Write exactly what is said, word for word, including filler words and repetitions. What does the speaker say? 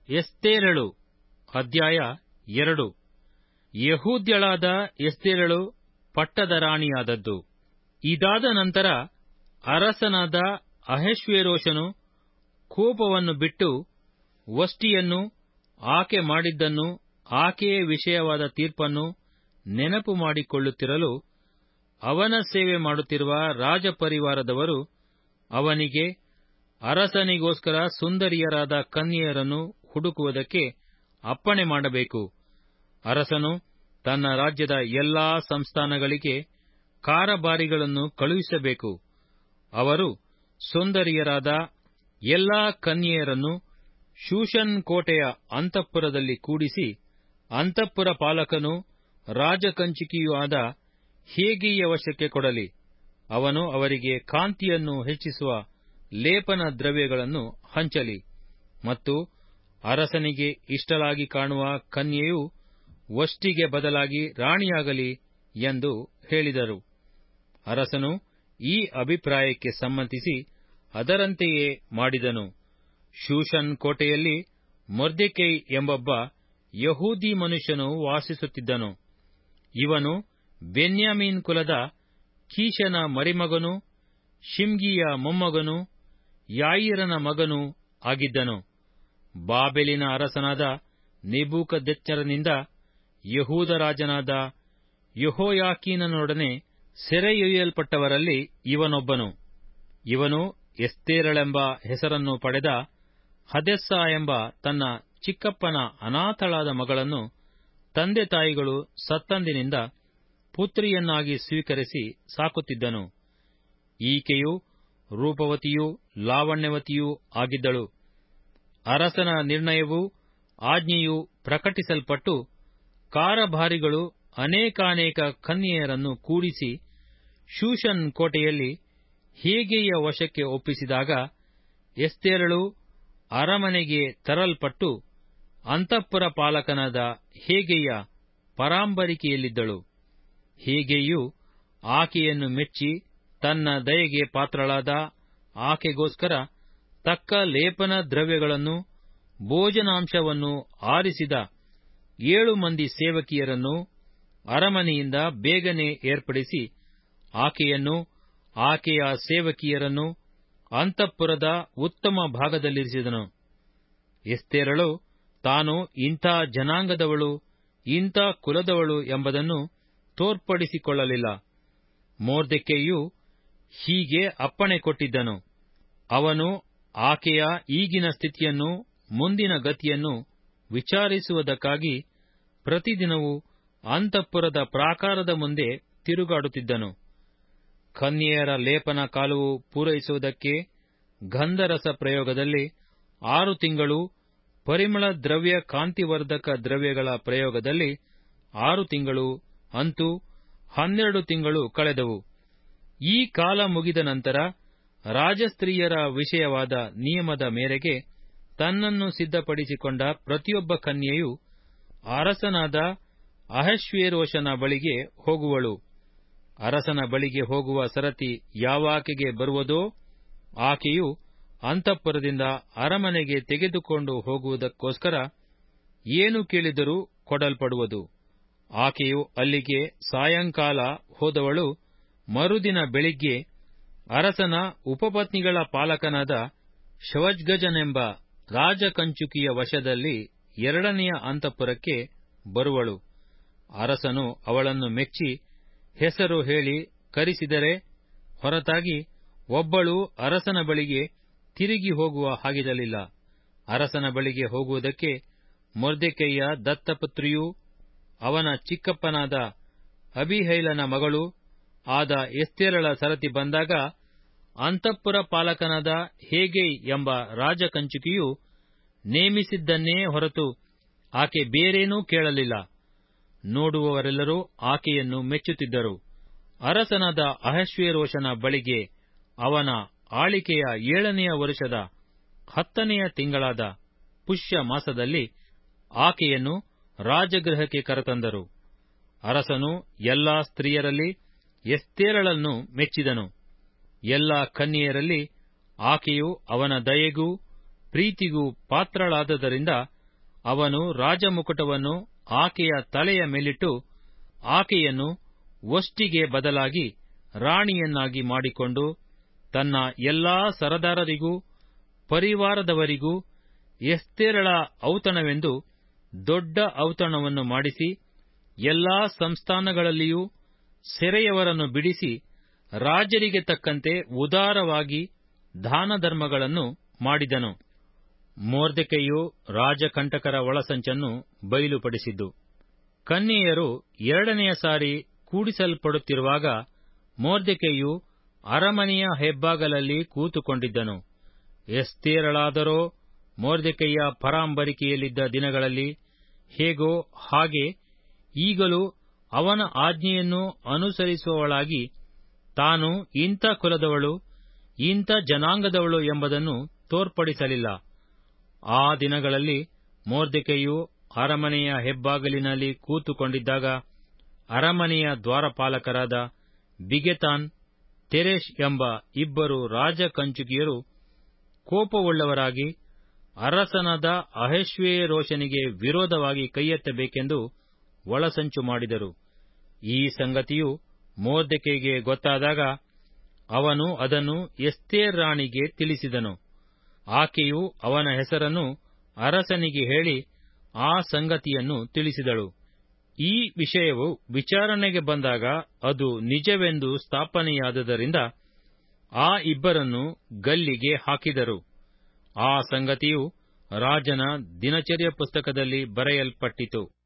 ಎಸ್ತೇರಳು ಅಧ್ಯಾಯ ಎರಡು. ಯೆಹೂದ್ಯಳಾದ ಎಸ್ತೇರಳು ಪಟ್ಟದ ರಾಣಿಯಾದದ್ದು. ಇದಾದ ನಂತರ ಅರಸನಾದ ಅಹಷ್ವೇರೋಷನು ಕೋಪವನ್ನು ಬಿಟ್ಟು ವಷ್ಟಿಯನ್ನು, ಆಕೆ ಮಾಡಿದ್ದನ್ನು, ಆಕೆಯ ವಿಷಯವಾದ ತೀರ್ಪನ್ನು ನೆನಪು ಮಾಡಿಕೊಳ್ಳುತ್ತಿರಲು ಅವನ ಸೇವೆ ಮಾಡುತ್ತಿರುವ ರಾಜಪರಿವಾರದವರು ಅವನಿಗೆ ಅರಸನಿಗೋಸ್ಕರ ಸುಂದರಿಯರಾದ ಕನ್ಯೆಯರನ್ನು ಹುಡುಕುವುದಕ್ಕೆ ಅಪ್ಪಣೆ ಮಾಡಬೇಕು. ಅರಸನು ತನ್ನ ರಾಜ್ಯದ ಎಲ್ಲಾ ಸಂಸ್ಥಾನಗಳಿಗೆ ಕಾರಬಾರಿಗಳನ್ನು ಕಳುಹಿಸಬೇಕು. ಅವರು ಸುಂದರಿಯರಾದ ಎಲ್ಲಾ ಕನ್ಯೆಯರನ್ನು ಶೂಷನ್ ಕೋಟೆಯ ಅಂತಃಪುರದಲ್ಲಿ ಕೂಡಿಸಿ, ಅಂತಃಪುರ ಪಾಲಕನೂ ರಾಜಕಂಚುಕಿಯೂ ಆದ ಹೇಗೈಯ ವಶಕ್ಕೆ ಕೊಡಲಿ. ಅವನು ಅವರಿಗೆ ಕಾಂತಿಯನ್ನು ಹೆಚ್ಚಿಸುವ ಲೇಪನ ದ್ರವ್ಯಗಳನ್ನು ಹಂಚಲಿ. ಮತ್ತು ಅರಸನಿಗೆ ಇಷ್ಟಲಾಗಿ ಕಾಣುವ ಕನ್ಯೆಯು ವಷ್ಟಿಗೆ ಬದಲಾಗಿ ರಾಣಿಯಾಗಲಿ ಎಂದು ಹೇಳಿದರು. ಅರಸನು ಈ ಅಭಿಪ್ರಾಯಕ್ಕೆ ಸಮ್ಮತಿಸಿ ಅದರಂತೆಯೇ ಮಾಡಿದನು. ಶೂಷನ್ ಕೋಟೆಯಲ್ಲಿ ಮೊರ್ದೆಕೈ ಎಂಬೊಬ್ಬ ಯಹೂದಿ ಮನುಷ್ಯನು ವಾಸಿಸುತ್ತಿದ್ದನು. ಇವನು ಬೆನ್ಯಾಮೀನ್ ಕುಲದ ಕೀಷನ ಮರಿಮಗನೂ ಶಿಮ್ಗಿಯ ಮೊಮ್ಮಗನೂ ಯಾಯೀರನ ಮಗನೂ ಆಗಿದ್ದನು. ಬಾಬೆಲಿನ ಅರಸನಾದ ನೆಬೂಕದ್ನೆಚ್ಚರನಿಂದ ಯಹೂದ ರಾಜನಾದ ಯೆಹೋಯಾಕೀನನೊಡನೆ ಸೆರೆಯೊಯ್ಯಲ್ಪಟ್ಟವರಲ್ಲಿ ಇವನೊಬ್ಬನು. ಇವನು ಎಸ್ತೇರಳೆಂಬ ಹೆಸರನ್ನು ಪಡೆದ ಹದೆಸ್ಸ ಎಂಬ ತನ್ನ ಚಿಕ್ಕಪ್ಪನ ಅನಾಥಳಾದ ಮಗಳನ್ನು ತಂದೆ ತಾಯಿಗಳು ಸತ್ತಂದಿನಿಂದ ಪುತ್ರಿಯನ್ನಾಗಿ ಸ್ವೀಕರಿಸಿ ಸಾಕುತ್ತಿದ್ದನು. ಈಕೆಯು ರೂಪವತಿಯೂ ಲಾವಣ್ಯವತಿಯೂ ಆಗಿದ್ದಳು. ಅರಸನ ನಿರ್ಣಯವೂ ಆಜ್ಞೆಯೂ ಪ್ರಕಟಿಸಲ್ಪಟ್ಟು ಕಾರಭಾರಿಗಳು ಅನೇಕಾನೇಕ ಕನ್ಯೆಯರನ್ನು ಕೂಡಿಸಿ ಶೂಷನ್ ಕೋಟೆಯಲ್ಲಿ ಹೇಗೈಯ ವಶಕ್ಕೆ ಒಪ್ಪಿಸಿದಾಗ ಎಸ್ತೇರಳು ಅರಮನೆಗೆ ತರಲ್ಪಟ್ಟು ಅಂತಃಪುರ ಪಾಲಕನಾದ ಹೇಗೈಯ ಪರಾಂಬರಿಕೆಯಲ್ಲಿದ್ದಳು. ಹೇಗೈಯು ಆಕೆಯನ್ನು ಮೆಚ್ಚಿ ತನ್ನ ದಯೆಗೆ ಪಾತ್ರಳಾದ ಆಕೆಗೋಸ್ಕರ ತಕ್ಕ ಲೇಪನ ದ್ರವ್ಯಗಳನ್ನು, ಭೋಜನಾಂಶವನ್ನು ಆರಿಸಿದ ಏಳು ಮಂದಿ ಸೇವಕಿಯರನ್ನು ಅರಮನೆಯಿಂದ ಬೇಗನೆ ಏರ್ಪಡಿಸಿ ಆಕೆಯನ್ನು, ಆಕೆಯ ಸೇವಕಿಯರನ್ನು ಅಂತಃಪುರದ ಉತ್ತಮ ಭಾಗದಲ್ಲಿರಿಸಿದನು. ಎಸ್ತೇರಳು ತಾನು ಇಂಥ ಜನಾಂಗದವಳು, ಇಂಥ ಕುಲದವಳು ಎಂಬುದನ್ನು ತೋರ್ಪಡಿಸಿಕೊಳ್ಳಲಿಲ್ಲ. ಮೊರ್ದೆಕೈಯು ಹೀಗೆ ಅಪ್ಪಣೆ ಕೊಟ್ಟಿದ್ದನು. ಅವನು ಆಕೆಯ ಈಗಿನ ಸ್ಥಿತಿಯನ್ನು, ಮುಂದಿನ ಗತಿಯನ್ನು ವಿಚಾರಿಸುವುದಕ್ಕಾಗಿ ಪ್ರತಿದಿನವೂ ಅಂತಃಪುರದ ಪ್ರಾಕಾರದ ಮುಂದೆ ತಿರುಗಾಡುತ್ತಿದ್ದನು. ಕನ್ಯೆಯರ ಲೇಪನ ಕಾಲವು ಪೂರೈಸುವುದಕ್ಕೆ ಗಂಧರಸ ಪ್ರಯೋಗದಲ್ಲಿ ಆರು ತಿಂಗಳು, ಪರಿಮಳ ದ್ರವ್ಯ ಕಾಂತಿವರ್ಧಕ ದ್ರವ್ಯಗಳ ಪ್ರಯೋಗದಲ್ಲಿ ಆರು ತಿಂಗಳು, ಅಂತೂ ಹನ್ನೆರಡು ತಿಂಗಳು ಕಳೆದವು. ಈ ಕಾಲ ಮುಗಿದ ನಂತರ ರಾಜಸ್ತ್ರೀಯರ ವಿಷಯವಾದ ನಿಯಮದ ಮೇರೆಗೆ ತನ್ನನ್ನು ಸಿದ್ಧಪಡಿಸಿಕೊಂಡ ಪ್ರತಿಯೊಬ್ಬ ಕನ್ಯೆಯು ಅರಸನಾದ ಅಹಷ್ವೇರೋಷನ ಬಳಿಗೆ ಹೋಗುವಳು. ಅರಸನ ಬಳಿಗೆ ಹೋಗುವ ಸರತಿ ಯಾವಾಕೆಗೆ ಬರುವುದೋ ಆಕೆಯು ಅಂತಃಪುರದಿಂದ ಅರಮನೆಗೆ ತೆಗೆದುಕೊಂಡು ಹೋಗುವುದಕ್ಕೋಸ್ಕರ ಏನು ಕೇಳಿದರೂ ಕೊಡಲ್ಪಡುವುದು. ಆಕೆಯು ಅಲ್ಲಿಗೆ ಸಾಯಂಕಾಲ ಹೋದವಳು ಮರುದಿನ ಬೆಳಿಗ್ಗೆ ಅರಸನ ಉಪಪತ್ನಿಗಳ ಪಾಲಕನಾದ ಶವಜ್ಗಜನೆಂಬ ರಾಜಕಂಚುಕಿಯ ವಶದಲ್ಲಿ ಎರಡನೆಯ ಅಂತಃಪುರಕ್ಕೆ ಬರುವಳು. ಅರಸನು ಅವಳನ್ನು ಮೆಚ್ಚಿ ಹೆಸರು ಹೇಳಿ ಕರೆಸಿದರೆ ಹೊರತಾಗಿ ಒಬ್ಬಳು ಅರಸನ ಬಳಿಗೆ ತಿರುಗಿ ಹೋಗುವ ಹಾಗಿರಲಿಲ್ಲ. ಅರಸನ ಬಳಿಗೆ ಹೋಗುವುದಕ್ಕೆ ಮೊರ್ದೆಕೈಯ ದತ್ತಪುತ್ರಿಯೂ ಅವನ ಚಿಕ್ಕಪ್ಪನಾದ ಅಬೀಹೈಲನ ಮಗಳೂ ಆದ ಎಸ್ತೇರಳ ಸರತಿ ಬಂದಾಗ ಅಂತಃಪುರ ಪಾಲಕನಾದ ಹೇಗೈ ಎಂಬ ರಾಜಕಂಚುಕಿಯು ನೇಮಿಸಿದ್ದನ್ನೇ ಹೊರತು ಆಕೆ ಬೇರೇನೂ ಕೇಳಲಿಲ್ಲ. ನೋಡುವವರೆಲ್ಲರೂ ಆಕೆಯನ್ನು ಮೆಚ್ಚುತ್ತಿದ್ದರು. ಅರಸನಾದ ಅಹಷ್ವೇರೋಷನ ಬಳಿಗೆ ಅವನ ಆಳಿಕೆಯ ಏಳನೆಯ ವರುಷದ ಹತ್ತನೆಯ ತಿಂಗಳಾದ ಪುಷ್ಯ ಮಾಸದಲ್ಲಿ ಆಕೆಯನ್ನು ರಾಜಗೃಹಕ್ಕೆ ಕರೆತಂದರು. ಅರಸನು ಎಲ್ಲಾ ಸ್ತ್ರೀಯರಲ್ಲಿ ಎಸ್ತೇರಳನ್ನು ಮೆಚ್ಚಿದನು. ಎಲ್ಲಾ ಕನ್ಯೆಯರಲ್ಲಿ ಆಕೆಯು ಅವನ ದಯೆಗೂ ಪ್ರೀತಿಗೂ ಪಾತ್ರಳಾದದರಿಂದ ಅವನು ರಾಜಮುಕುಟವನ್ನು ಆಕೆಯ ತಲೆಯ ಮೇಲಿಟ್ಟು ಆಕೆಯನ್ನು ವಷ್ಟಿಗೆ ಬದಲಾಗಿ ರಾಣಿಯನ್ನಾಗಿ ಮಾಡಿಕೊಂಡು ತನ್ನ ಎಲ್ಲಾ ಸರದಾರರಿಗೂ ಪರಿವಾರದವರಿಗೂ ಎಸ್ತೇರಳ ಔತಣವೆಂದು ದೊಡ್ಡ ಔತಣವನ್ನು ಮಾಡಿಸಿ ಎಲ್ಲಾ ಸಂಸ್ಥಾನಗಳಲ್ಲಿಯೂ ಸೆರೆಯವರನ್ನು ಬಿಡಿಸಿ ರಾಜರಿಗೆ ತಕ್ಕಂತೆ ಉದಾರವಾಗಿ ದಾನಧರ್ಮಗಳನ್ನು ಮಾಡಿದನು. ಮೊರ್ದೆಕೈಯು ರಾಜಕಂಟಕರ ಒಳಸಂಚನ್ನು ಬಯಲುಪಡಿಸಿದ್ದು. ಕನ್ಯೆಯರು ಎರಡನೆಯ ಸಾರಿ ಕೂಡಿಸಲ್ಪಡುತ್ತಿರುವಾಗ ಮೊರ್ದೆಕೈಯು ಅರಮನೆಯ ಹೆಬ್ಬಾಗಲಲ್ಲಿ ಕೂತುಕೊಂಡಿದ್ದನು. ಎಸ್ತೇರಳಾದರೋ ಮೊರ್ದೆಕೈಯ ಪರಾಂಬರಿಕೆಯಲ್ಲಿದ್ದ ದಿನಗಳಲ್ಲಿ ಹೇಗೋ ಹಾಗೆ ಈಗಲೂ ಅವನ ಆಜ್ಞೆಯನ್ನು ಅನುಸರಿಸುವವಳಾಗಿ ತಾನು ಇಂಥ ಕುಲದವಳು, ಇಂಥ ಜನಾಂಗದವಳು ಎಂಬುದನ್ನು ತೋರ್ಪಡಿಸಲಿಲ್ಲ. ಆ ದಿನಗಳಲ್ಲಿ ಮೊರ್ದೆಕೈಯು ಅರಮನೆಯ ಹೆಬ್ಬಾಗಿಲಿನಲ್ಲಿ ಕೂತುಕೊಂಡಿದ್ದಾಗ ಅರಮನೆಯ ದ್ವಾರಪಾಲಕರಾದ ಬಿಗೆತಾನ್, ತೆರೆಷ್ ಎಂಬ ಇಬ್ಬರು ರಾಜಕಂಚುಕಿಯರು ಕೋಪವುಳ್ಳವರಾಗಿ ಅರಸನಾದ ಅಹಷ್ವೇರೋಷನಿಗೆ ವಿರೋಧವಾಗಿ ಕೈಯೆತ್ತಬೇಕೆಂದು ಒಳಸಂಚು ಮಾಡಿದರು. ಈ ಸಂಗತಿಯು ಮೊರ್ದೆಕೈಗೆ ಗೊತ್ತಾದಾಗ ಅವನು ಅದನ್ನು ಎಸ್ತೇರ್ ರಾಣಿಗೆ ತಿಳಿಸಿದನು. ಆಕೆಯು ಅವನ ಹೆಸರನ್ನು ಅರಸನಿಗೆ ಹೇಳಿ ಆ ಸಂಗತಿಯನ್ನು ತಿಳಿಸಿದಳು. ಈ ವಿಷಯವು ವಿಚಾರಣೆಗೆ ಬಂದಾಗ ಅದು ನಿಜವೆಂದು ಸ್ಥಾಪನೆಯಾದುದರಿಂದ ಆ ಇಬ್ಬರನ್ನು ಗಲ್ಲಿಗೆ ಹಾಕಿದರು. ಆ ಸಂಗತಿಯು ರಾಜನ ದಿನಚರ್ಯ ಪುಸ್ತಕದಲ್ಲಿ ಬರೆಯಲ್ಪಟ್ಟಿತು.